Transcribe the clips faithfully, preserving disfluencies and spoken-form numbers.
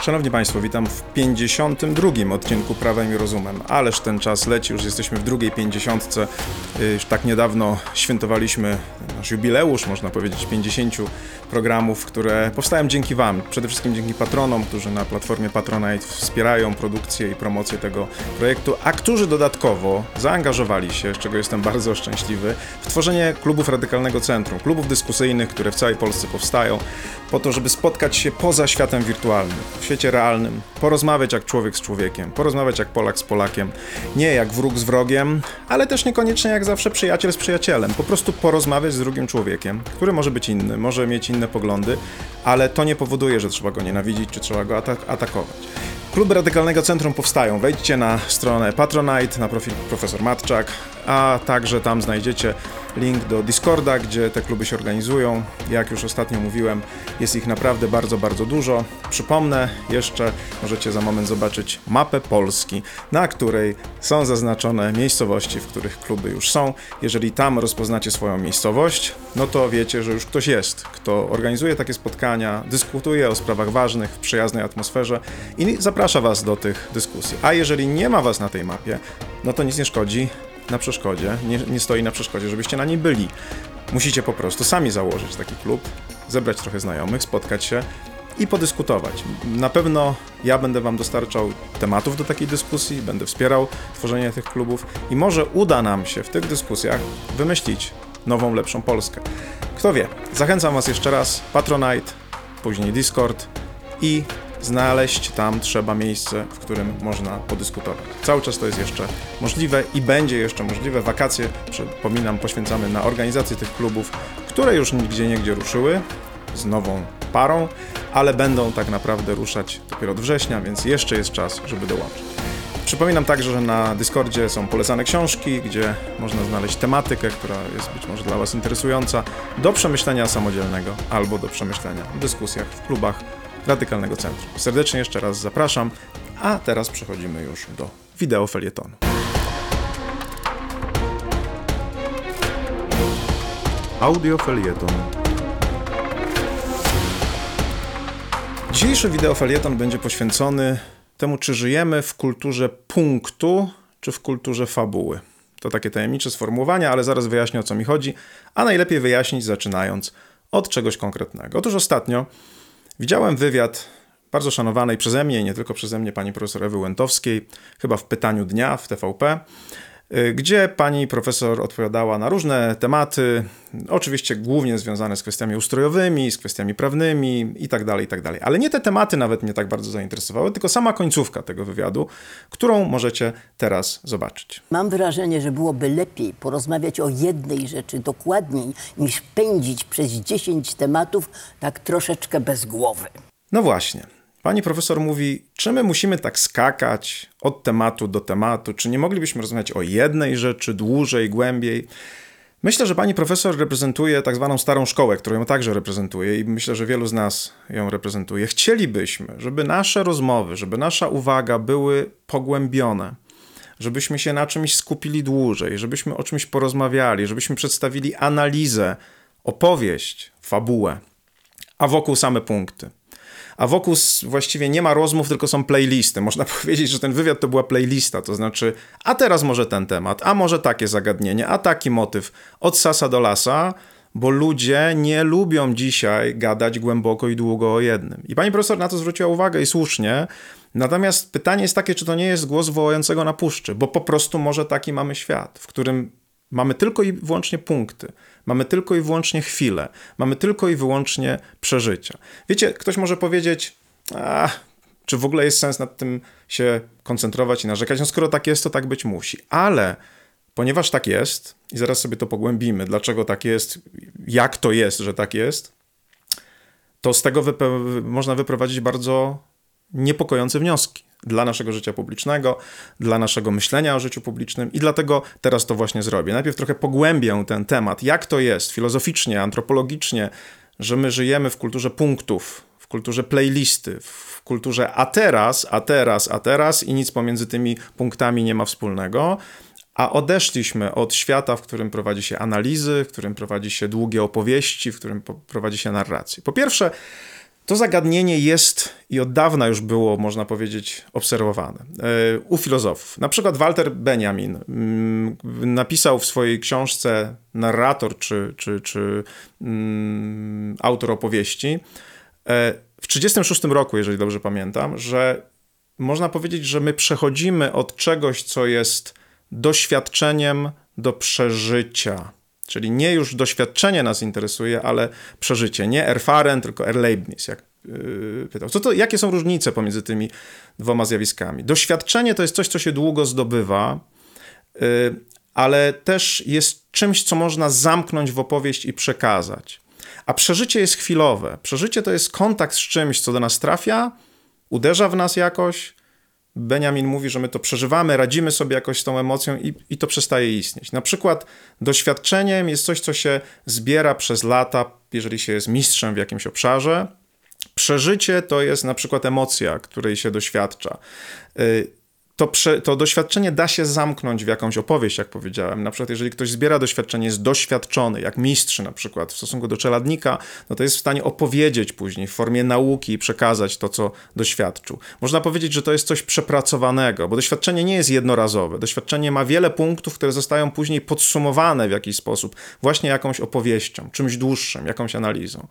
Szanowni Państwo, witam w pięćdziesiątym drugim odcinku Prawem i Rozumem. Ależ ten czas leci, już jesteśmy w drugiej pięćdziesiątce. Już tak niedawno świętowaliśmy nasz jubileusz, można powiedzieć, pięćdziesięciu programów, które powstają dzięki Wam. Przede wszystkim dzięki patronom, którzy na platformie Patronite wspierają produkcję i promocję tego projektu, a którzy dodatkowo zaangażowali się, z czego jestem bardzo szczęśliwy, w tworzenie klubów Radykalnego Centrum, klubów dyskusyjnych, które w całej Polsce powstają, po to, żeby spotkać się poza światem wirtualnym, w świecie realnym, porozmawiać jak człowiek z człowiekiem, porozmawiać jak Polak z Polakiem, nie jak wróg z wrogiem, ale też niekoniecznie jak zawsze przyjaciel z przyjacielem, po prostu porozmawiać z drugim człowiekiem, który może być inny, może mieć inne poglądy, ale to nie powoduje, że trzeba go nienawidzić, czy trzeba go atak- atakować. Kluby Radykalnego Centrum powstają. Wejdźcie na stronę Patronite, na profil Profesor Matczak, a także tam znajdziecie link do Discorda, gdzie te kluby się organizują. Jak już ostatnio mówiłem, jest ich naprawdę bardzo, bardzo dużo. Przypomnę jeszcze, możecie za moment zobaczyć mapę Polski, na której są zaznaczone miejscowości, w których kluby już są. Jeżeli tam rozpoznacie swoją miejscowość, no to wiecie, że już ktoś jest, kto organizuje takie spotkania, dyskutuje o sprawach ważnych w przyjaznej atmosferze i zaprasza Was do tych dyskusji. A jeżeli nie ma Was na tej mapie, no to nic nie szkodzi na przeszkodzie, nie, nie stoi na przeszkodzie, żebyście na niej byli. Musicie po prostu sami założyć taki klub, zebrać trochę znajomych, spotkać się i podyskutować. Na pewno ja będę Wam dostarczał tematów do takiej dyskusji, będę wspierał tworzenie tych klubów i może uda nam się w tych dyskusjach wymyślić nową, lepszą Polskę. Kto wie? Zachęcam Was jeszcze raz, Patronite, później Discord i znaleźć tam trzeba miejsce, w którym można podyskutować. Cały czas to jest jeszcze możliwe i będzie jeszcze możliwe. Wakacje, przypominam, poświęcamy na organizację tych klubów, które już nigdzie niegdzie ruszyły z nową parą, ale będą tak naprawdę ruszać dopiero od września, więc jeszcze jest czas, żeby dołączyć. Przypominam także, że na Discordzie są polecane książki, gdzie można znaleźć tematykę, która jest być może dla Was interesująca, do przemyślenia samodzielnego albo do przemyślenia w dyskusjach w klubach Radykalnego Centrum. Serdecznie jeszcze raz zapraszam, a teraz przechodzimy już do wideofelietonu. Audiofelieton. Dzisiejszy wideofelieton będzie poświęcony temu, czy żyjemy w kulturze punktu, czy w kulturze fabuły. To takie tajemnicze sformułowania, ale zaraz wyjaśnię, o co mi chodzi, a najlepiej wyjaśnić zaczynając od czegoś konkretnego. Otóż ostatnio widziałem wywiad bardzo szanowanej przeze mnie i nie tylko przeze mnie pani profesor Ewy Łętowskiej, chyba w Pytaniu Dnia w T V P, gdzie pani profesor odpowiadała na różne tematy, oczywiście głównie związane z kwestiami ustrojowymi, z kwestiami prawnymi i tak dalej, i tak dalej. Ale nie te tematy nawet mnie tak bardzo zainteresowały, tylko sama końcówka tego wywiadu, którą możecie teraz zobaczyć. Mam wrażenie, że byłoby lepiej porozmawiać o jednej rzeczy dokładniej, niż pędzić przez dziesięć tematów tak troszeczkę bez głowy. No właśnie. Pani profesor mówi, czy my musimy tak skakać od tematu do tematu, czy nie moglibyśmy rozmawiać o jednej rzeczy dłużej, głębiej. Myślę, że pani profesor reprezentuje tak zwaną starą szkołę, którą ją także reprezentuje i myślę, że wielu z nas ją reprezentuje. Chcielibyśmy, żeby nasze rozmowy, żeby nasza uwaga były pogłębione, żebyśmy się na czymś skupili dłużej, żebyśmy o czymś porozmawiali, żebyśmy przedstawili analizę, opowieść, fabułę, a wokół same punkty. A wokół właściwie nie ma rozmów, tylko są playlisty. Można powiedzieć, że ten wywiad to była playlista, to znaczy, a teraz może ten temat, a może takie zagadnienie, a taki motyw, od sasa do lasa, bo ludzie nie lubią dzisiaj gadać głęboko i długo o jednym. I pani profesor na to zwróciła uwagę i słusznie, natomiast pytanie jest takie, czy to nie jest głos wołającego na puszczy, bo po prostu może taki mamy świat, w którym mamy tylko i wyłącznie punkty, mamy tylko i wyłącznie chwile, mamy tylko i wyłącznie przeżycia. Wiecie, ktoś może powiedzieć, a, czy w ogóle jest sens nad tym się koncentrować i narzekać? No skoro tak jest, to tak być musi. Ale ponieważ tak jest, i zaraz sobie to pogłębimy, dlaczego tak jest, jak to jest, że tak jest, to z tego wype- można wyprowadzić bardzo niepokojące wnioski dla naszego życia publicznego, dla naszego myślenia o życiu publicznym i dlatego teraz to właśnie zrobię. Najpierw trochę pogłębię ten temat, jak to jest filozoficznie, antropologicznie, że my żyjemy w kulturze punktów, w kulturze playlisty, w kulturze a teraz, a teraz, a teraz i nic pomiędzy tymi punktami nie ma wspólnego, a odeszliśmy od świata, w którym prowadzi się analizy, w którym prowadzi się długie opowieści, w którym prowadzi się narracje. Po pierwsze, To zagadnienie jest i od dawna już było, można powiedzieć, obserwowane u filozofów. Na przykład Walter Benjamin napisał w swojej książce narrator czy, czy, czy um, autor opowieści w trzydziestym szóstym roku, jeżeli dobrze pamiętam, że można powiedzieć, że my przechodzimy od czegoś, co jest doświadczeniem do przeżycia. Czyli nie już doświadczenie nas interesuje, ale przeżycie. Nie Erfahren, tylko Erlebnis, jak yy, pytał. Co to, jakie są różnice pomiędzy tymi dwoma zjawiskami? Doświadczenie to jest coś, co się długo zdobywa, yy, ale też jest czymś, co można zamknąć w opowieść i przekazać. A przeżycie jest chwilowe. Przeżycie to jest kontakt z czymś, co do nas trafia, uderza w nas jakoś. Benjamin mówi, że my to przeżywamy, radzimy sobie jakoś z tą emocją i, i to przestaje istnieć. Na przykład doświadczeniem jest coś, co się zbiera przez lata, jeżeli się jest mistrzem w jakimś obszarze. Przeżycie to jest na przykład emocja, której się doświadcza. To, prze, to doświadczenie da się zamknąć w jakąś opowieść, jak powiedziałem. Na przykład jeżeli ktoś zbiera doświadczenie, jest doświadczony, jak mistrz na przykład w stosunku do czeladnika, no to jest w stanie opowiedzieć później w formie nauki i przekazać to, co doświadczył. Można powiedzieć, że to jest coś przepracowanego, bo doświadczenie nie jest jednorazowe. Doświadczenie ma wiele punktów, które zostają później podsumowane w jakiś sposób właśnie jakąś opowieścią, czymś dłuższym, jakąś analizą.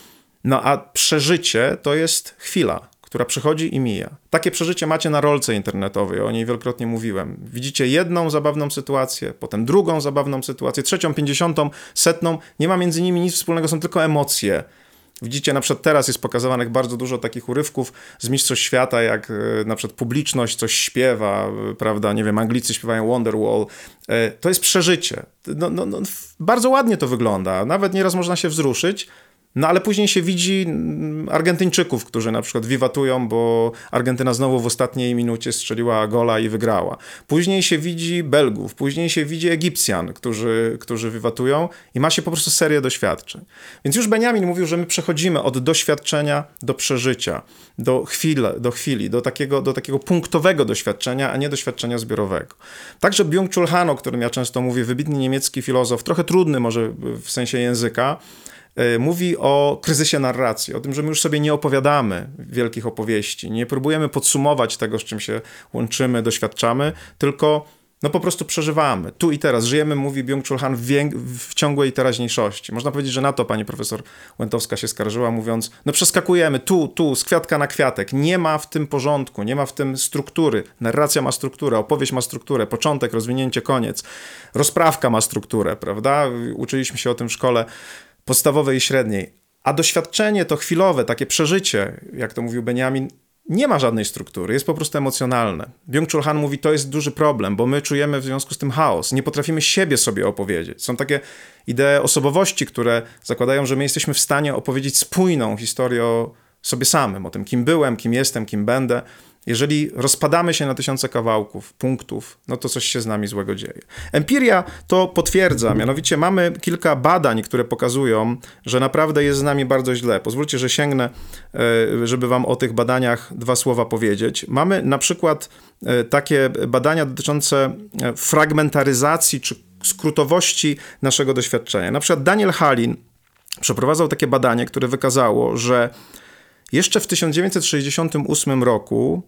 No a przeżycie to jest chwila, która przychodzi i mija. Takie przeżycie macie na rolce internetowej, o niej wielokrotnie mówiłem. Widzicie jedną zabawną sytuację, potem drugą zabawną sytuację, trzecią, pięćdziesiątą, setną. Nie ma między nimi nic wspólnego, są tylko emocje. Widzicie, na przykład teraz jest pokazywanych bardzo dużo takich urywków z Mistrzostw Świata, jak na przykład publiczność coś śpiewa, prawda, nie wiem, Anglicy śpiewają Wonderwall. To jest przeżycie. No, no, no, bardzo ładnie to wygląda, nawet nieraz można się wzruszyć. No ale później się widzi Argentyńczyków, którzy na przykład wiwatują, bo Argentyna znowu w ostatniej minucie strzeliła gola i wygrała. Później się widzi Belgów, później się widzi Egipcjan, którzy, którzy wiwatują i ma się po prostu serię doświadczeń. Więc już Benjamin mówił, że my przechodzimy od doświadczenia do przeżycia, do chwili, do, chwili, do, takiego, do takiego punktowego doświadczenia, a nie doświadczenia zbiorowego. Także Byung-Chul Han, o którym ja często mówię, wybitny niemiecki filozof, trochę trudny może w sensie języka, mówi o kryzysie narracji, o tym, że my już sobie nie opowiadamy wielkich opowieści, nie próbujemy podsumować tego, z czym się łączymy, doświadczamy, tylko no po prostu przeżywamy. Tu i teraz żyjemy, mówi Byung-Chul Han, w, wiek, w ciągłej teraźniejszości. Można powiedzieć, że na to pani profesor Łętowska się skarżyła, mówiąc, no przeskakujemy tu, tu, z kwiatka na kwiatek. Nie ma w tym porządku, nie ma w tym struktury. Narracja ma strukturę, opowieść ma strukturę, początek, rozwinięcie, koniec. Rozprawka ma strukturę, prawda? Uczyliśmy się o tym w szkole podstawowej i średniej. A doświadczenie to chwilowe, takie przeżycie, jak to mówił Benjamin, nie ma żadnej struktury, jest po prostu emocjonalne. Byung-Chul Han mówi, to jest duży problem, bo my czujemy w związku z tym chaos. Nie potrafimy siebie sobie opowiedzieć. Są takie idee osobowości, które zakładają, że my jesteśmy w stanie opowiedzieć spójną historię o sobie samym, o tym, kim byłem, kim jestem, kim będę. Jeżeli rozpadamy się na tysiące kawałków, punktów, no to coś się z nami złego dzieje. Empiria to potwierdza, mianowicie mamy kilka badań, które pokazują, że naprawdę jest z nami bardzo źle. Pozwólcie, że sięgnę, żeby wam o tych badaniach dwa słowa powiedzieć. Mamy na przykład takie badania dotyczące fragmentaryzacji czy skrótowości naszego doświadczenia. Na przykład Daniel Halin przeprowadzał takie badanie, które wykazało, że jeszcze w tysiąc dziewięćset sześćdziesiątym ósmym roku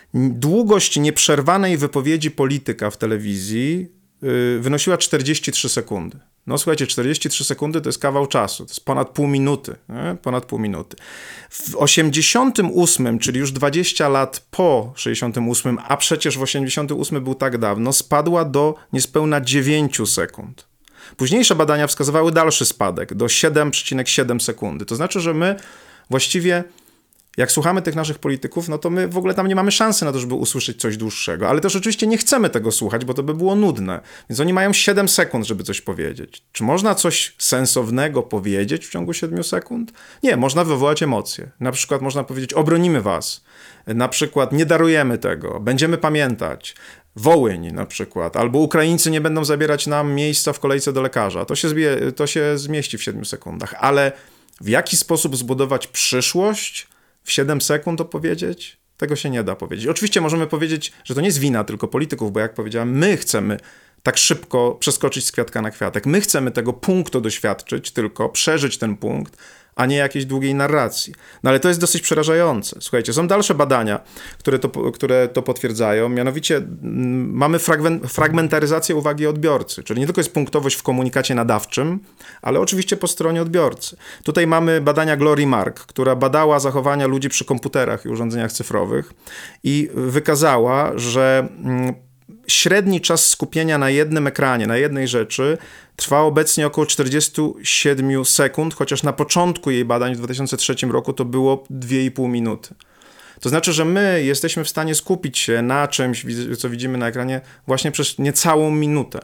długość nieprzerwanej wypowiedzi polityka w telewizji yy, wynosiła czterdzieści trzy sekundy. No słuchajcie, czterdzieści trzy sekundy to jest kawał czasu, to jest ponad pół minuty, nie? Ponad pół minuty. W osiemdziesiątym ósmym, czyli już dwadzieścia lat po sześćdziesiątym ósmym, a przecież w osiemdziesiąty ósmy był tak dawno, spadła do niespełna dziewięć sekund. Późniejsze badania wskazywały dalszy spadek, do siedem przecinek siedem sekundy. To znaczy, że my właściwie jak słuchamy tych naszych polityków, no to my w ogóle tam nie mamy szansy na to, żeby usłyszeć coś dłuższego. Ale też oczywiście nie chcemy tego słuchać, bo to by było nudne. Więc oni mają siedem sekund, żeby coś powiedzieć. Czy można coś sensownego powiedzieć w ciągu siedmiu sekund? Nie, można wywołać emocje. Na przykład można powiedzieć, obronimy was. Na przykład nie darujemy tego, będziemy pamiętać. Wołyń na przykład, albo Ukraińcy nie będą zabierać nam miejsca w kolejce do lekarza. To się, zbie- to się zmieści w siedmiu sekundach. Ale w jaki sposób zbudować przyszłość? W siedem sekund opowiedzieć? Tego się nie da powiedzieć. Oczywiście możemy powiedzieć, że to nie jest wina tylko polityków, bo jak powiedziałem, my chcemy tak szybko przeskoczyć z kwiatka na kwiatek. My chcemy tego punktu doświadczyć, tylko przeżyć ten punkt, a nie jakiejś długiej narracji. No ale to jest dosyć przerażające. Słuchajcie, są dalsze badania, które to, które to potwierdzają. Mianowicie m, mamy fragmen- fragmentaryzację uwagi odbiorcy, czyli nie tylko jest punktowość w komunikacie nadawczym, ale oczywiście po stronie odbiorcy. Tutaj mamy badania Glory Mark, która badała zachowania ludzi przy komputerach i urządzeniach cyfrowych i wykazała, że m, średni czas skupienia na jednym ekranie, na jednej rzeczy trwa obecnie około czterdzieści siedem sekund, chociaż na początku jej badań w dwa tysiące trzecim roku to było dwie i pół minuty. To znaczy, że my jesteśmy w stanie skupić się na czymś, co widzimy na ekranie, właśnie przez niecałą minutę.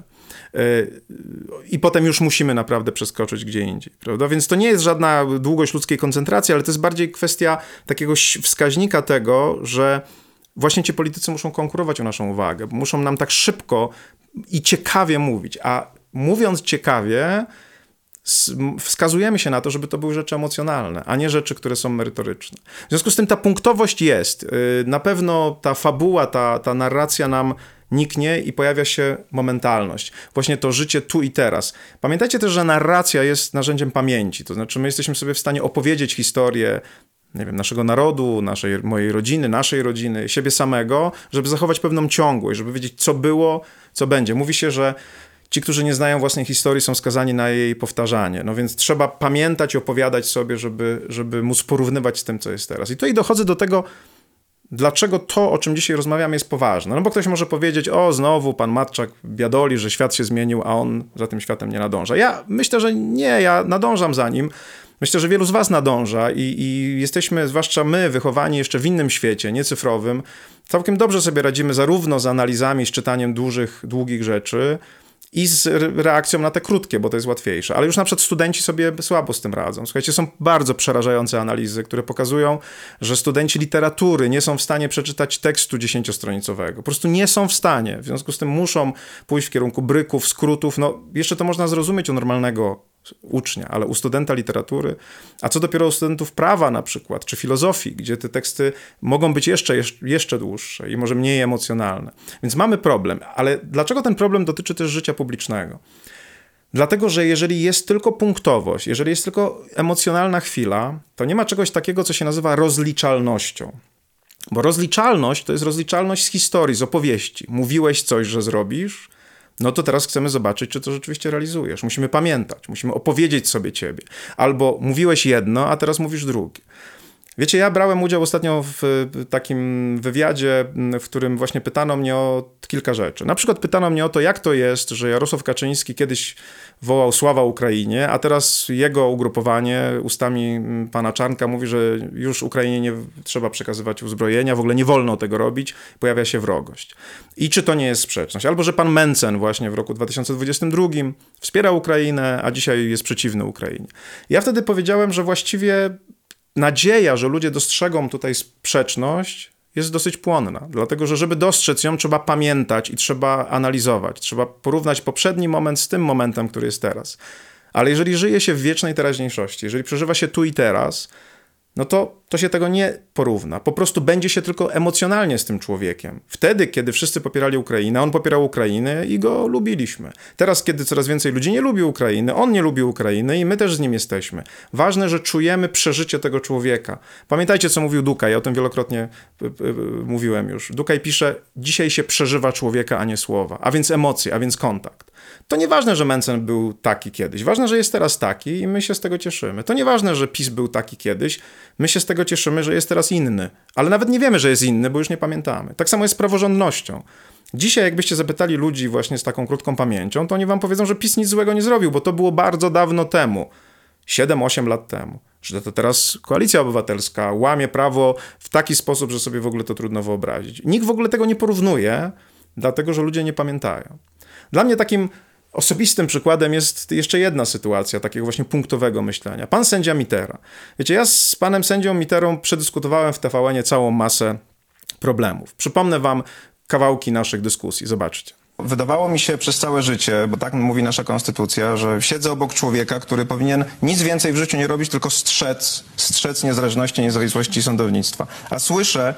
I potem już musimy naprawdę przeskoczyć gdzie indziej, prawda? Więc to nie jest żadna długość ludzkiej koncentracji, ale to jest bardziej kwestia takiego wskaźnika tego, że właśnie ci politycy muszą konkurować o naszą uwagę, muszą nam tak szybko i ciekawie mówić, a mówiąc ciekawie wskazujemy się na to, żeby to były rzeczy emocjonalne, a nie rzeczy, które są merytoryczne. W związku z tym ta punktowość jest. Na pewno ta fabuła, ta, ta narracja nam niknie i pojawia się momentalność. Właśnie to życie tu i teraz. Pamiętajcie też, że narracja jest narzędziem pamięci, to znaczy my jesteśmy sobie w stanie opowiedzieć historię, nie wiem, naszego narodu, naszej, mojej rodziny, naszej rodziny, siebie samego, żeby zachować pewną ciągłość, żeby wiedzieć, co było, co będzie. Mówi się, że ci, którzy nie znają własnej historii, są skazani na jej powtarzanie. No więc trzeba pamiętać i opowiadać sobie, żeby, żeby móc porównywać z tym, co jest teraz. I tutaj dochodzę do tego, dlaczego to, o czym dzisiaj rozmawiamy, jest poważne. No bo ktoś może powiedzieć, o znowu pan Matczak biadoli, że świat się zmienił, a on za tym światem nie nadąża. Ja myślę, że nie, ja nadążam za nim. Myślę, że wielu z was nadąża i, i jesteśmy, zwłaszcza my, wychowani jeszcze w innym świecie, nie cyfrowym. Całkiem dobrze sobie radzimy zarówno z analizami, z czytaniem dużych, długich rzeczy i z reakcją na te krótkie, bo to jest łatwiejsze. Ale już na przykład studenci sobie słabo z tym radzą. Słuchajcie, są bardzo przerażające analizy, które pokazują, że studenci literatury nie są w stanie przeczytać tekstu dziesięciostronicowego. Po prostu nie są w stanie. W związku z tym muszą pójść w kierunku bryków, skrótów. No, jeszcze to można zrozumieć u normalnego ucznia, ale u studenta literatury, a co dopiero u studentów prawa na przykład, czy filozofii, gdzie te teksty mogą być jeszcze, jeszcze dłuższe i może mniej emocjonalne. Więc mamy problem, ale dlaczego ten problem dotyczy też życia publicznego? Dlatego, że jeżeli jest tylko punktowość, jeżeli jest tylko emocjonalna chwila, to nie ma czegoś takiego, co się nazywa rozliczalnością. Bo rozliczalność to jest rozliczalność z historii, z opowieści. Mówiłeś coś, że zrobisz, no to teraz chcemy zobaczyć, czy to rzeczywiście realizujesz. Musimy pamiętać, musimy opowiedzieć sobie ciebie. Albo mówiłeś jedno, a teraz mówisz drugie. Wiecie, ja brałem udział ostatnio w takim wywiadzie, w którym właśnie pytano mnie o kilka rzeczy. Na przykład pytano mnie o to, jak to jest, że Jarosław Kaczyński kiedyś wołał sława Ukrainie, a teraz jego ugrupowanie ustami pana Czarnka mówi, że już Ukrainie nie trzeba przekazywać uzbrojenia, w ogóle nie wolno tego robić, pojawia się wrogość. I czy to nie jest sprzeczność? Albo, że pan Mencen właśnie w roku dwa tysiące dwudziestym drugim wspiera Ukrainę, a dzisiaj jest przeciwny Ukrainie. Ja wtedy powiedziałem, że właściwie nadzieja, że ludzie dostrzegą tutaj sprzeczność, jest dosyć płonna. Dlatego, że żeby dostrzec ją, trzeba pamiętać i trzeba analizować. Trzeba porównać poprzedni moment z tym momentem, który jest teraz. Ale jeżeli żyje się w wiecznej teraźniejszości, jeżeli przeżywa się tu i teraz, no to, to się tego nie porówna. Po prostu będzie się tylko emocjonalnie z tym człowiekiem. Wtedy, kiedy wszyscy popierali Ukrainę, on popierał Ukrainę i go lubiliśmy. Teraz, kiedy coraz więcej ludzi nie lubi Ukrainy, on nie lubi Ukrainy i my też z nim jesteśmy. Ważne, że czujemy przeżycie tego człowieka. Pamiętajcie, co mówił Dukaj, ja o tym wielokrotnie y, y, y, mówiłem już. Dukaj pisze, dzisiaj się przeżywa człowieka, a nie słowa, a więc emocje, a więc kontakt. To nieważne, że Mencen był taki kiedyś. Ważne, że jest teraz taki i my się z tego cieszymy. To nieważne, że PiS był taki kiedyś. My się z tego cieszymy, że jest teraz inny. Ale nawet nie wiemy, że jest inny, bo już nie pamiętamy. Tak samo jest z praworządnością. Dzisiaj, jakbyście zapytali ludzi właśnie z taką krótką pamięcią, to oni wam powiedzą, że PiS nic złego nie zrobił, bo to było bardzo dawno temu. siedem osiem lat temu. Że to teraz Koalicja Obywatelska łamie prawo w taki sposób, że sobie w ogóle to trudno wyobrazić. Nikt w ogóle tego nie porównuje, dlatego, że ludzie nie pamiętają. Dla mnie takim osobistym przykładem jest jeszcze jedna sytuacja takiego właśnie punktowego myślenia. Pan sędzia Mitera. Wiecie, ja z panem sędzią Miterą przedyskutowałem w T V N-ie całą masę problemów. Przypomnę wam kawałki naszych dyskusji. Zobaczcie. Wydawało mi się przez całe życie, bo tak mówi nasza konstytucja, że siedzę obok człowieka, który powinien nic więcej w życiu nie robić, tylko strzec, strzec niezależności, niezawisłości sądownictwa. A słyszę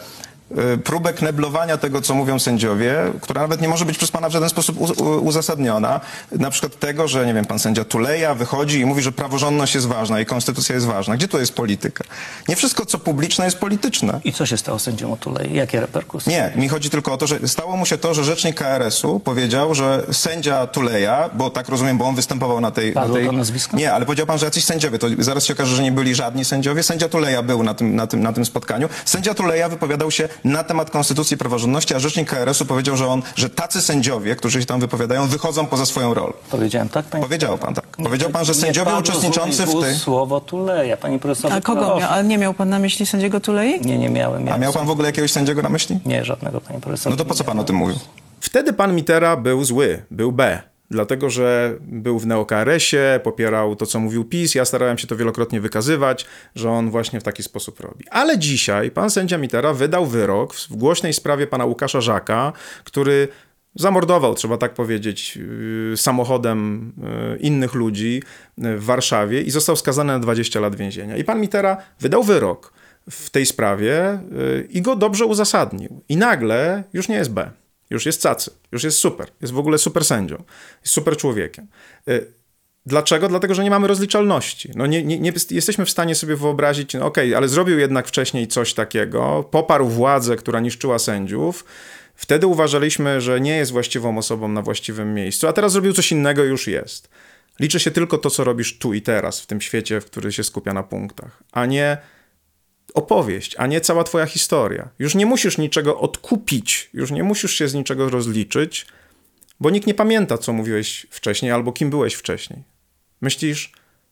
y, próbę kneblowania tego, co mówią sędziowie, która nawet nie może być przez pana w żaden sposób u, u, uzasadniona. Na przykład tego, że, nie wiem, pan sędzia Tuleja wychodzi i mówi, że praworządność jest ważna i konstytucja jest ważna. Gdzie tu jest polityka? Nie wszystko, co publiczne, jest polityczne. I co się stało z sędzią Otulei? Jakie reperkusje? Nie, mi chodzi tylko o to, że stało mu się to, że rzecznik K R S-u powiedział, że sędzia Tuleja, bo tak rozumiem, bo on występował na tej... Padło na tej... to nazwisko? Nie, ale powiedział pan, że jacyś sędziowie, to zaraz się okaże, że nie byli żadni sędziowie. Sędzia Tuleja był na tym, na tym, na tym spotkaniu. Sędzia Tuleja wypowiadał się na temat konstytucji i praworządności, a rzecznik K R S-u powiedział, że on, że tacy sędziowie, którzy się tam wypowiadają, wychodzą poza swoją rolę. Powiedziałem tak, panie Powiedział pan tak. Powiedział pan, że Nie sędziowie padło uczestniczący z moich w tej... ust słowo Tuleja, panie profesorze. A kogo proszę. miał? Ale nie miał pan na myśli sędziego Tulei? Nie, nie miałem. A miał pan w ogóle jakiegoś sędziego na myśli? Nie, żadnego, panie profesorze. No to po co pan o tym mówił? Wtedy pan Mitera był zły, był B. Dlatego, że był w neo-K R S-ie, popierał to, co mówił PiS. Ja starałem się to wielokrotnie wykazywać, że on właśnie w taki sposób robi. Ale dzisiaj pan sędzia Mitera wydał wyrok w głośnej sprawie pana Łukasza Żaka, który zamordował, trzeba tak powiedzieć, yy, samochodem yy, innych ludzi yy, w Warszawie i został skazany na dwadzieścia lat więzienia. I pan Mitera wydał wyrok w tej sprawie yy, i go dobrze uzasadnił. I nagle już nie jest B. Już jest cacy, już jest super, jest w ogóle super sędzią, jest super człowiekiem. Yy, Dlaczego? Dlatego, że nie mamy rozliczalności. No nie, nie, nie jesteśmy w stanie sobie wyobrazić, no okej, okay, ale zrobił jednak wcześniej coś takiego, poparł władzę, która niszczyła sędziów. Wtedy uważaliśmy, że nie jest właściwą osobą na właściwym miejscu, a teraz zrobił coś innego i już jest. Liczy się tylko to, co robisz tu i teraz, w tym świecie, w który się skupia na punktach, a nie opowieść, a nie cała twoja historia. Już nie musisz niczego odkupić, już nie musisz się z niczego rozliczyć, bo nikt nie pamięta, co mówiłeś wcześniej albo kim byłeś wcześniej. Myślisz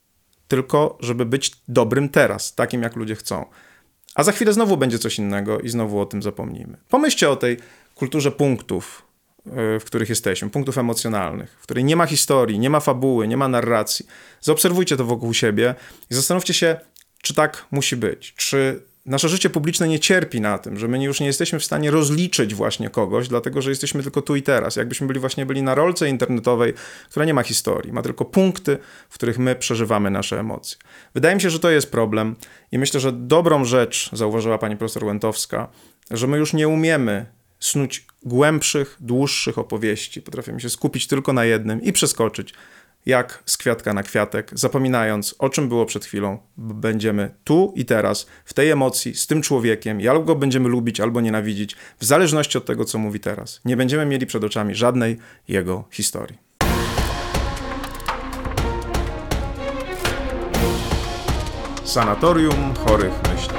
tylko, żeby być dobrym teraz, takim jak ludzie chcą. A za chwilę znowu będzie coś innego i znowu o tym zapomnimy. Pomyślcie o tej kulturze punktów, w których jesteśmy, punktów emocjonalnych, w której nie ma historii, nie ma fabuły, nie ma narracji. Zaobserwujcie to wokół siebie i zastanówcie się, czy tak musi być. Czy nasze życie publiczne nie cierpi na tym, że my już nie jesteśmy w stanie rozliczyć właśnie kogoś, dlatego że jesteśmy tylko tu i teraz. Jakbyśmy byli właśnie byli na rolce internetowej, która nie ma historii, ma tylko punkty, w których my przeżywamy nasze emocje. Wydaje mi się, że to jest problem i myślę, że dobrą rzecz zauważyła pani profesor Łętowska, że my już nie umiemy snuć głębszych, dłuższych opowieści. Potrafimy się skupić tylko na jednym i przeskoczyć jak z kwiatka na kwiatek, zapominając, o czym było przed chwilą. Będziemy tu i teraz, w tej emocji, z tym człowiekiem i albo go będziemy lubić, albo nienawidzić, w zależności od tego, co mówi teraz. Nie będziemy mieli przed oczami żadnej jego historii. Sanatorium chorych myśli.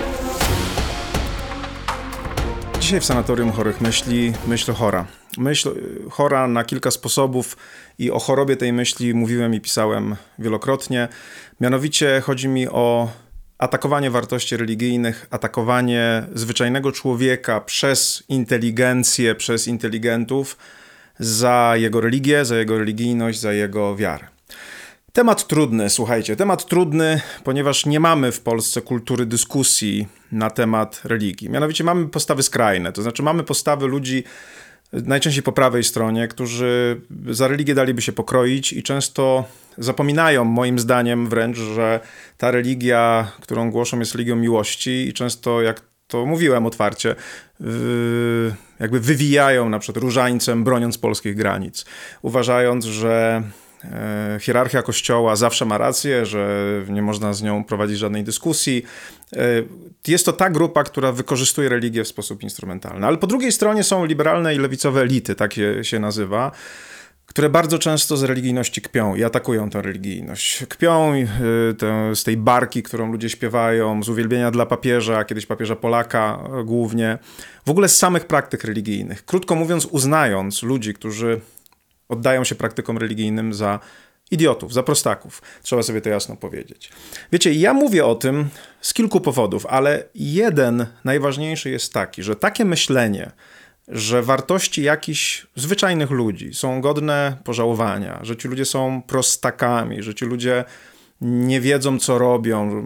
Dzisiaj w Sanatorium chorych myśli myśl chora. Myśl chora na kilka sposobów i o chorobie tej myśli mówiłem i pisałem wielokrotnie. Mianowicie chodzi mi o atakowanie wartości religijnych, atakowanie zwyczajnego człowieka przez inteligencję, przez inteligentów za jego religię, za jego religijność, za jego wiarę. Temat trudny, słuchajcie, temat trudny, ponieważ nie mamy w Polsce kultury dyskusji na temat religii. Mianowicie mamy postawy skrajne, to znaczy mamy postawy ludzi najczęściej po prawej stronie, którzy za religię daliby się pokroić i często zapominają, moim zdaniem wręcz, że ta religia, którą głoszą, jest religią miłości i często, jak to mówiłem otwarcie, jakby wywijają na przykład różańcem, broniąc polskich granic, uważając, że hierarchia Kościoła zawsze ma rację, że nie można z nią prowadzić żadnej dyskusji. Jest to ta grupa, która wykorzystuje religię w sposób instrumentalny. Ale po drugiej stronie są liberalne i lewicowe elity, tak je się nazywa, które bardzo często z religijności kpią i atakują tę religijność. Kpią tę, z tej barki, którą ludzie śpiewają, z uwielbienia dla papieża, kiedyś papieża Polaka głównie, w ogóle z samych praktyk religijnych. Krótko mówiąc, uznając ludzi, którzy oddają się praktykom religijnym za idiotów, za prostaków. Trzeba sobie to jasno powiedzieć. Wiecie, ja mówię o tym z kilku powodów, ale jeden najważniejszy jest taki, że takie myślenie, że wartości jakichś zwyczajnych ludzi są godne pożałowania, że ci ludzie są prostakami, że ci ludzie nie wiedzą, co robią,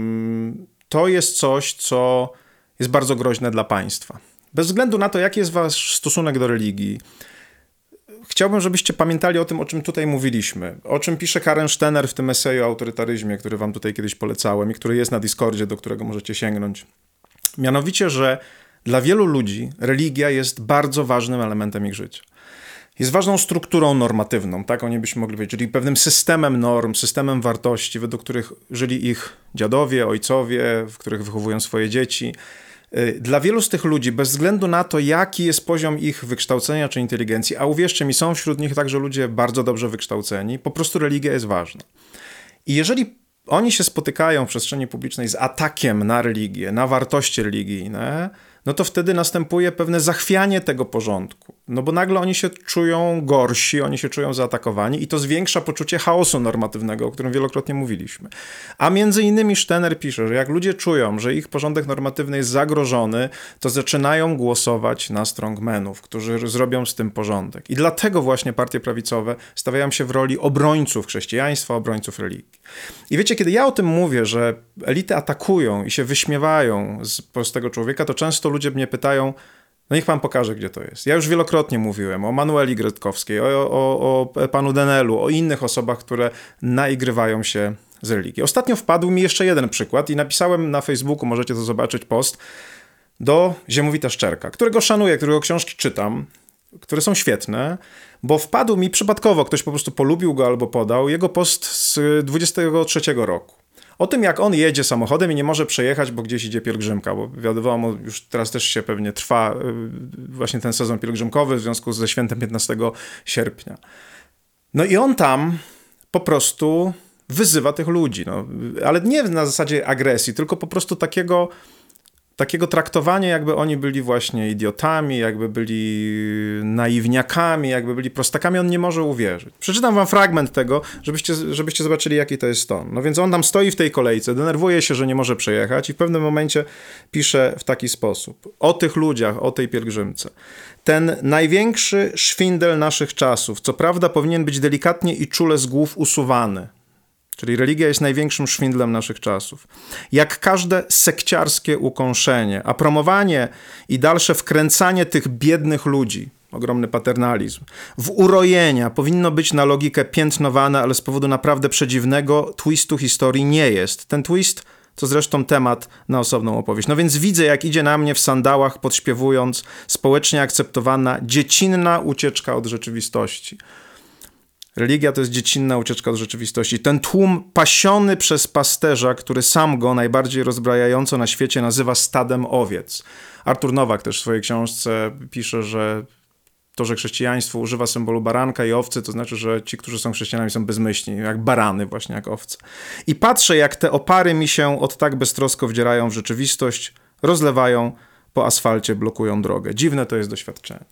to jest coś, co jest bardzo groźne dla państwa. Bez względu na to, jaki jest wasz stosunek do religii, chciałbym, żebyście pamiętali o tym, o czym tutaj mówiliśmy, o czym pisze Karen Sztener w tym eseju o autorytaryzmie, który wam tutaj kiedyś polecałem i który jest na Discordzie, do którego możecie sięgnąć. Mianowicie, że Dla wielu ludzi religia jest bardzo ważnym elementem ich życia. Jest ważną strukturą normatywną, tak oni byśmy mogli powiedzieć, czyli pewnym systemem norm, systemem wartości, według których żyli ich dziadowie, ojcowie, w których wychowują swoje dzieci. Dla wielu z tych ludzi, bez względu na to, jaki jest poziom ich wykształcenia czy inteligencji, a uwierzcie mi, są wśród nich także ludzie bardzo dobrze wykształceni, po prostu religia jest ważna. I jeżeli oni się spotykają w przestrzeni publicznej z atakiem na religię, na wartości religijne, no to wtedy następuje pewne zachwianie tego porządku. No bo nagle oni się czują gorsi, oni się czują zaatakowani i to zwiększa poczucie chaosu normatywnego, o którym wielokrotnie mówiliśmy. A między innymi Stener pisze, że jak ludzie czują, że ich porządek normatywny jest zagrożony, to zaczynają głosować na strongmenów, którzy zrobią z tym porządek. I dlatego właśnie partie prawicowe stawiają się w roli obrońców chrześcijaństwa, obrońców religii. I wiecie, kiedy ja o tym mówię, że elity atakują i się wyśmiewają z prostego człowieka, to często ludzie mnie pytają, no niech pan pokaże, gdzie to jest. Ja już wielokrotnie mówiłem o Manueli Gretkowskiej, o, o, o panu Denelu, o innych osobach, które naigrywają się z religii. Ostatnio wpadł mi jeszcze jeden przykład i napisałem na Facebooku, możecie to zobaczyć, post do Ziemowita Szczerka, którego szanuję, którego książki czytam, które są świetne, bo wpadł mi przypadkowo, ktoś po prostu polubił go albo podał, jego post z dwudziestego trzeciego roku. O tym, jak on jedzie samochodem i nie może przejechać, bo gdzieś idzie pielgrzymka, bo wiadomo, już teraz też się pewnie trwa właśnie ten sezon pielgrzymkowy w związku ze świętem piętnastego sierpnia. No i on tam po prostu wyzywa tych ludzi, no, ale nie na zasadzie agresji, tylko po prostu takiego, takiego traktowania, jakby oni byli właśnie idiotami, jakby byli naiwniakami, jakby byli prostakami, on nie może uwierzyć. Przeczytam wam fragment tego, żebyście, żebyście zobaczyli, jaki to jest ton. No więc on tam stoi w tej kolejce, denerwuje się, że nie może przejechać i w pewnym momencie pisze w taki sposób. O tych ludziach, o tej pielgrzymce. Ten największy szwindel naszych czasów, co prawda powinien być delikatnie i czule z głów usuwany. Czyli religia jest największym szwindlem naszych czasów. Jak każde sekciarskie ukąszenie, a promowanie i dalsze wkręcanie tych biednych ludzi, ogromny paternalizm, w urojenia powinno być na logikę piętnowane, ale z powodu naprawdę przedziwnego twistu historii nie jest. Ten twist to zresztą temat na osobną opowieść. No więc widzę, jak idzie na mnie w sandałach, podśpiewując społecznie akceptowana dziecinna ucieczka od rzeczywistości. Religia to jest dziecinna ucieczka od rzeczywistości. Ten tłum pasiony przez pasterza, który sam go najbardziej rozbrajająco na świecie nazywa stadem owiec. Artur Nowak też w swojej książce pisze, że to, że chrześcijaństwo używa symbolu baranka i owcy, to znaczy, że ci, którzy są chrześcijanami, są bezmyślni, jak barany, właśnie jak owce. I patrzę, jak te opary mi się od tak beztrosko wdzierają w rzeczywistość, rozlewają po asfalcie, blokują drogę. Dziwne to jest doświadczenie.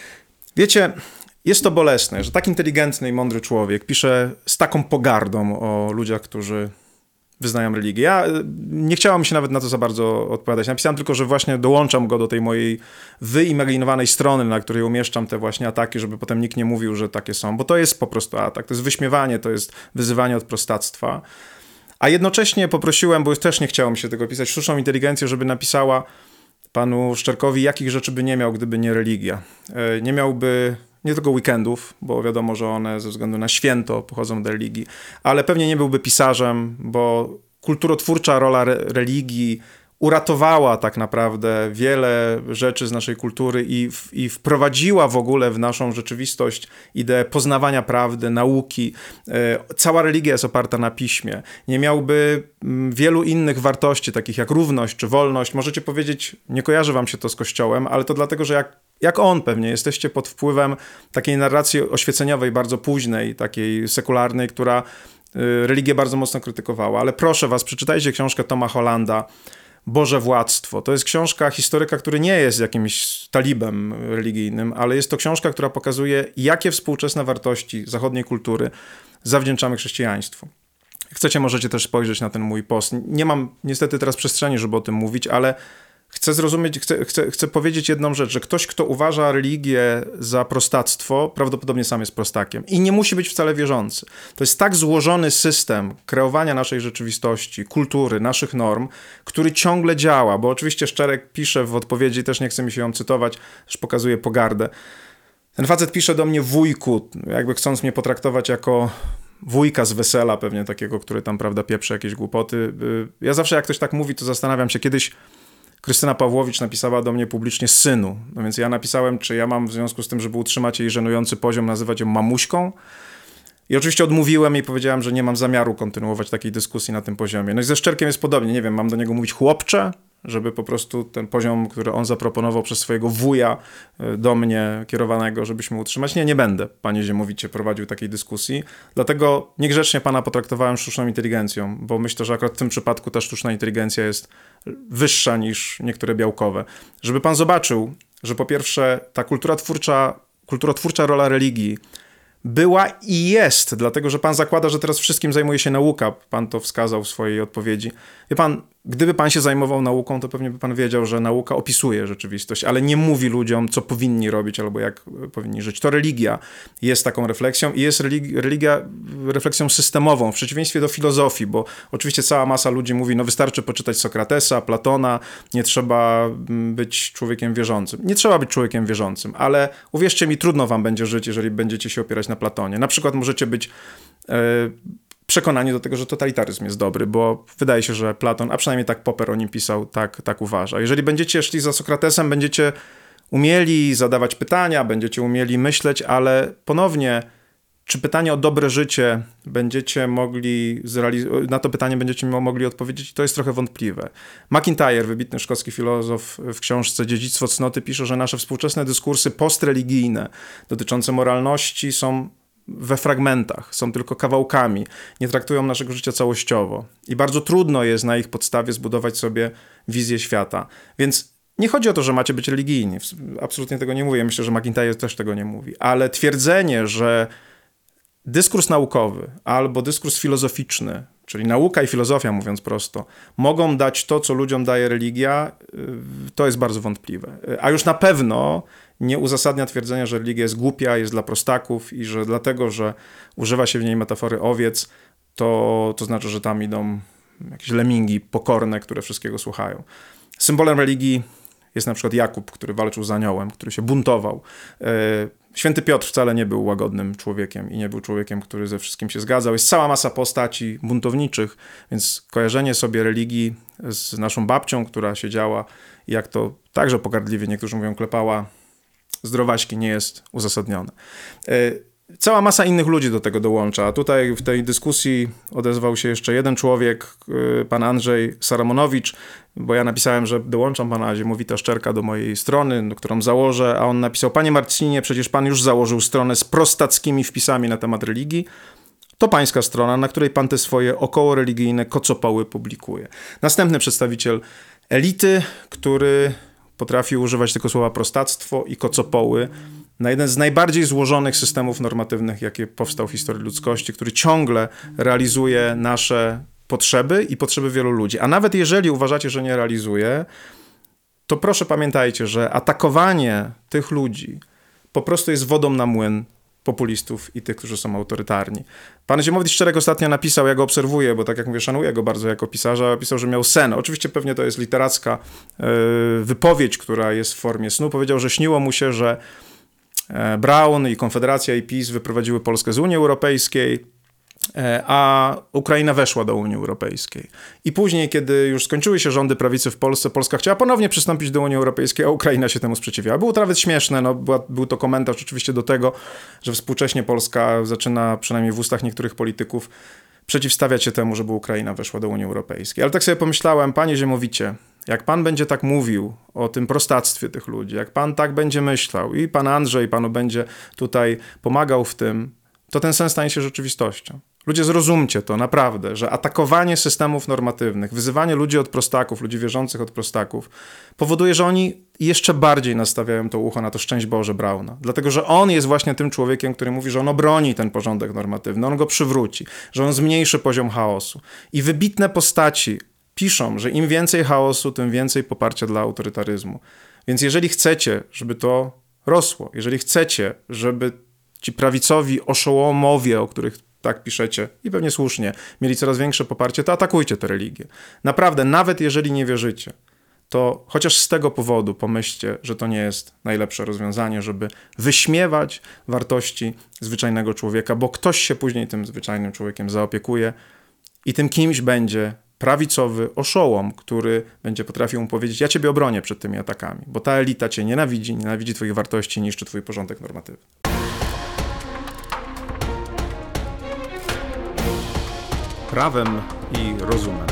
Wiecie, jest to bolesne, że tak inteligentny i mądry człowiek pisze z taką pogardą o ludziach, którzy wyznają religię. Ja nie chciałem się nawet na to za bardzo odpowiadać. Napisałem tylko, że właśnie dołączam go do tej mojej wyimaginowanej strony, na której umieszczam te właśnie ataki, żeby potem nikt nie mówił, że takie są, bo to jest po prostu atak, to jest wyśmiewanie, to jest wyzywanie od prostactwa. A jednocześnie poprosiłem, bo też nie chciało mi się tego pisać, sztuczną inteligencję, żeby napisała panu Szczerkowi, jakich rzeczy by nie miał, gdyby nie religia. Nie miałby nie tylko weekendów, bo wiadomo, że one ze względu na święto pochodzą od religii, ale pewnie nie byłby pisarzem, bo kulturotwórcza rola re- religii uratowała tak naprawdę wiele rzeczy z naszej kultury i, w, i wprowadziła w ogóle w naszą rzeczywistość ideę poznawania prawdy, nauki. E, cała religia jest oparta na piśmie. Nie miałby m, wielu innych wartości, takich jak równość czy wolność. Możecie powiedzieć, nie kojarzy wam się to z Kościołem, ale to dlatego, że jak Jak on pewnie, jesteście pod wpływem takiej narracji oświeceniowej, bardzo późnej, takiej sekularnej, która y, religię bardzo mocno krytykowała. Ale proszę was, przeczytajcie książkę Toma Hollanda, Boże Władztwo. To jest książka historyka, który nie jest jakimś talibem religijnym, ale jest to książka, która pokazuje, jakie współczesne wartości zachodniej kultury zawdzięczamy chrześcijaństwu. Jak chcecie, możecie też spojrzeć na ten mój post. Nie mam niestety teraz przestrzeni, żeby o tym mówić, ale Chcę zrozumieć, chcę, chcę, chcę powiedzieć jedną rzecz, że ktoś, kto uważa religię za prostactwo, prawdopodobnie sam jest prostakiem i nie musi być wcale wierzący. To jest tak złożony system kreowania naszej rzeczywistości, kultury, naszych norm, który ciągle działa, bo oczywiście Szczerek pisze w odpowiedzi, też nie chce mi się ją cytować, też pokazuje pogardę. Ten facet pisze do mnie wujku, jakby chcąc mnie potraktować jako wujka z wesela, pewnie takiego, który tam, prawda, pieprze jakieś głupoty. Ja zawsze jak ktoś tak mówi, to zastanawiam się, kiedyś Krystyna Pawłowicz napisała do mnie publicznie synu. No więc ja napisałem, czy ja mam w związku z tym, żeby utrzymać jej żenujący poziom, nazywać ją mamuśką. I oczywiście odmówiłem i powiedziałem, że nie mam zamiaru kontynuować takiej dyskusji na tym poziomie. No i ze Szczerkiem jest podobnie. Nie wiem, mam do niego mówić chłopcze, żeby po prostu ten poziom, który on zaproponował przez swojego wuja do mnie kierowanego, żebyśmy utrzymać. Nie, nie będę, panie Ziemowicie, prowadził takiej dyskusji. Dlatego niegrzecznie pana potraktowałem sztuczną inteligencją, bo myślę, że akurat w tym przypadku ta sztuczna inteligencja jest wyższa niż niektóre białkowe. Żeby pan zobaczył, że po pierwsze ta kultura twórcza, kulturotwórcza rola religii była i jest, dlatego że pan zakłada, że teraz wszystkim zajmuje się nauka. Pan to wskazał w swojej odpowiedzi. Wie pan, gdyby pan się zajmował nauką, to pewnie by pan wiedział, że nauka opisuje rzeczywistość, ale nie mówi ludziom, co powinni robić albo jak powinni żyć. To religia jest taką refleksją i jest religi- religia refleksją systemową, w przeciwieństwie do filozofii, bo oczywiście cała masa ludzi mówi, no wystarczy poczytać Sokratesa, Platona, nie trzeba być człowiekiem wierzącym. Nie trzeba być człowiekiem wierzącym, ale uwierzcie mi, trudno wam będzie żyć, jeżeli będziecie się opierać na Platonie. Na przykład możecie być e, przekonani do tego, że totalitaryzm jest dobry, bo wydaje się, że Platon, a przynajmniej tak Popper o nim pisał, tak, tak uważa. Jeżeli będziecie szli za Sokratesem, będziecie umieli zadawać pytania, będziecie umieli myśleć, ale ponownie, czy pytanie o dobre życie będziecie mogli zrealizować, na to pytanie będziecie mogli odpowiedzieć, to jest trochę wątpliwe. McIntyre, wybitny szkocki filozof, w książce Dziedzictwo cnoty pisze, że nasze współczesne dyskursy postreligijne dotyczące moralności są we fragmentach, są tylko kawałkami, nie traktują naszego życia całościowo i bardzo trudno jest na ich podstawie zbudować sobie wizję świata. Więc nie chodzi o to, że macie być religijni, absolutnie tego nie mówię, myślę, że McIntyre też tego nie mówi, ale twierdzenie, że dyskurs naukowy albo dyskurs filozoficzny, czyli nauka i filozofia, mówiąc prosto, mogą dać to, co ludziom daje religia, to jest bardzo wątpliwe. A już na pewno nie uzasadnia twierdzenia, że religia jest głupia, jest dla prostaków i że dlatego, że używa się w niej metafory owiec, to, to znaczy, że tam idą jakieś lemingi pokorne, które wszystkiego słuchają. Symbolem religii jest na przykład Jakub, który walczył z aniołem, który się buntował. Święty Piotr wcale nie był łagodnym człowiekiem i nie był człowiekiem, który ze wszystkim się zgadzał. Jest cała masa postaci buntowniczych, więc kojarzenie sobie religii z naszą babcią, która siedziała i jak to także pogardliwie niektórzy mówią, klepała zdrowaśki, nie jest uzasadnione. Cała masa innych ludzi do tego dołącza. A tutaj w tej dyskusji odezwał się jeszcze jeden człowiek, pan Andrzej Saramonowicz, bo ja napisałem, że dołączam pana Ziemowita Szczerka do mojej strony, do którą założę, a on napisał: panie Marcinie, przecież pan już założył stronę z prostackimi wpisami na temat religii. To pańska strona, na której pan te swoje okołoreligijne kocopoły publikuje. Następny przedstawiciel elity, który potrafi używać tylko słowa prostactwo i kocopoły na jeden z najbardziej złożonych systemów normatywnych, jakie powstał w historii ludzkości, który ciągle realizuje nasze potrzeby i potrzeby wielu ludzi. A nawet jeżeli uważacie, że nie realizuje, to proszę pamiętajcie, że atakowanie tych ludzi po prostu jest wodą na młyn populistów i tych, którzy są autorytarni. Pan Ziemowit Szczerek ostatnio napisał, ja go obserwuję, bo tak jak mówię, szanuję go bardzo jako pisarza, pisał, że miał sen. Oczywiście pewnie to jest literacka yy, wypowiedź, która jest w formie snu. Powiedział, że śniło mu się, że Braun i Konfederacja i PiS wyprowadziły Polskę z Unii Europejskiej, a Ukraina weszła do Unii Europejskiej. I później, kiedy już skończyły się rządy prawicy w Polsce, Polska chciała ponownie przystąpić do Unii Europejskiej, a Ukraina się temu sprzeciwiała. Było to nawet śmieszne, no, była, był to komentarz oczywiście do tego, że współcześnie Polska zaczyna, przynajmniej w ustach niektórych polityków, przeciwstawiać się temu, żeby Ukraina weszła do Unii Europejskiej. Ale tak sobie pomyślałem, panie Ziemowicie, jak pan będzie tak mówił o tym prostactwie tych ludzi, jak pan tak będzie myślał i pan Andrzej panu będzie tutaj pomagał w tym, to ten sen stanie się rzeczywistością. Ludzie, zrozumcie to naprawdę, że atakowanie systemów normatywnych, wyzywanie ludzi od prostaków, ludzi wierzących od prostaków, powoduje, że oni jeszcze bardziej nastawiają to ucho na to szczęść Boże Brauna. Dlatego, że on jest właśnie tym człowiekiem, który mówi, że on obroni ten porządek normatywny, on go przywróci, że on zmniejszy poziom chaosu. I wybitne postaci piszą, że im więcej chaosu, tym więcej poparcia dla autorytaryzmu. Więc jeżeli chcecie, żeby to rosło, jeżeli chcecie, żeby ci prawicowi oszołomowie, o których tak piszecie i pewnie słusznie, mieli coraz większe poparcie, to atakujcie tę religię. Naprawdę, nawet jeżeli nie wierzycie, to chociaż z tego powodu pomyślcie, że to nie jest najlepsze rozwiązanie, żeby wyśmiewać wartości zwyczajnego człowieka, bo ktoś się później tym zwyczajnym człowiekiem zaopiekuje i tym kimś będzie prawicowy oszołom, który będzie potrafił mu powiedzieć: ja ciebie obronię przed tymi atakami, bo ta elita cię nienawidzi, nienawidzi twoich wartości, niszczy twój porządek normatywny. Prawem i rozumem.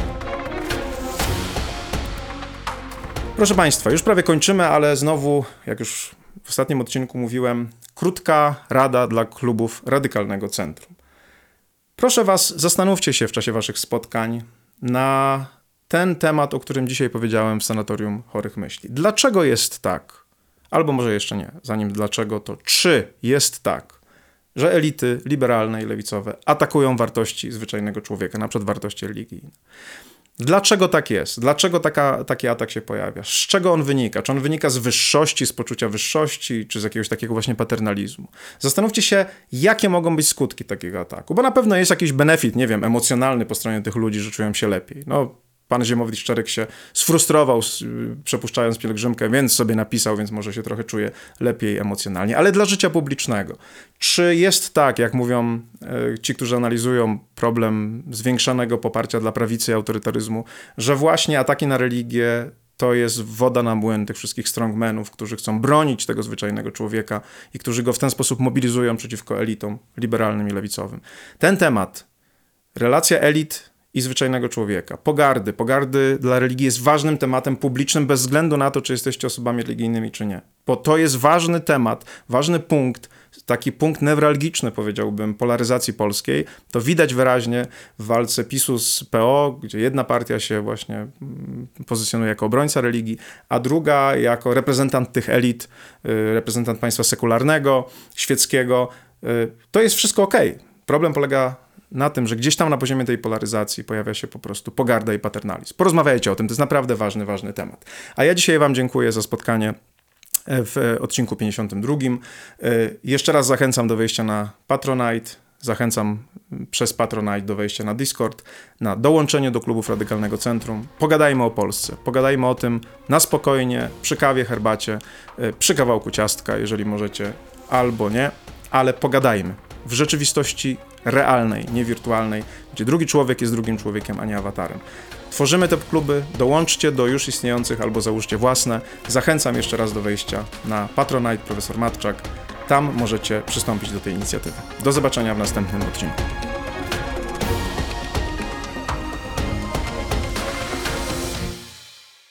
Proszę Państwa, już prawie kończymy, ale znowu, jak już w ostatnim odcinku mówiłem, krótka rada dla klubów Radykalnego Centrum. Proszę Was, zastanówcie się w czasie Waszych spotkań na ten temat, o którym dzisiaj powiedziałem w Sanatorium Chorych Myśli. Dlaczego jest tak? Albo może jeszcze nie, zanim dlaczego, to czy jest tak, że elity liberalne i lewicowe atakują wartości zwyczajnego człowieka, na przykład wartości religijne. Dlaczego tak jest? Dlaczego taka, taki atak się pojawia? Z czego on wynika? Czy on wynika z wyższości, z poczucia wyższości, czy z jakiegoś takiego właśnie paternalizmu? Zastanówcie się, jakie mogą być skutki takiego ataku, bo na pewno jest jakiś benefit, nie wiem, emocjonalny po stronie tych ludzi, że czują się lepiej. No, pan Ziemowit-Szczerek się sfrustrował, przepuszczając pielgrzymkę, więc sobie napisał, więc może się trochę czuje lepiej emocjonalnie. Ale dla życia publicznego, czy jest tak, jak mówią e, ci, którzy analizują problem zwiększonego poparcia dla prawicy i autorytaryzmu, że właśnie ataki na religię to jest woda na młyn tych wszystkich strongmenów, którzy chcą bronić tego zwyczajnego człowieka i którzy go w ten sposób mobilizują przeciwko elitom liberalnym i lewicowym. Ten temat, relacja elit i zwyczajnego człowieka, pogardy, pogardy dla religii jest ważnym tematem publicznym bez względu na to, czy jesteście osobami religijnymi, czy nie. Bo to jest ważny temat, ważny punkt, taki punkt newralgiczny, powiedziałbym, polaryzacji polskiej. To widać wyraźnie w walce PiSu z P O, gdzie jedna partia się właśnie pozycjonuje jako obrońca religii, a druga jako reprezentant tych elit, reprezentant państwa sekularnego, świeckiego. To jest wszystko okej. Problem polega na tym, że gdzieś tam na poziomie tej polaryzacji pojawia się po prostu pogarda i paternalizm. Porozmawiajcie o tym, to jest naprawdę ważny, ważny temat. A ja dzisiaj wam dziękuję za spotkanie w odcinku pięćdziesiątym drugim. Jeszcze raz zachęcam do wejścia na Patronite, zachęcam przez Patronite do wejścia na Discord, na dołączenie do klubów Radykalnego Centrum. Pogadajmy o Polsce, pogadajmy o tym na spokojnie, przy kawie, herbacie, przy kawałku ciastka, jeżeli możecie, albo nie, ale pogadajmy w rzeczywistości realnej, nie wirtualnej, gdzie drugi człowiek jest drugim człowiekiem, a nie awatarem. Tworzymy te kluby, dołączcie do już istniejących albo załóżcie własne. Zachęcam jeszcze raz do wejścia na Patronite, profesor Matczak. Tam możecie przystąpić do tej inicjatywy. Do zobaczenia w następnym odcinku.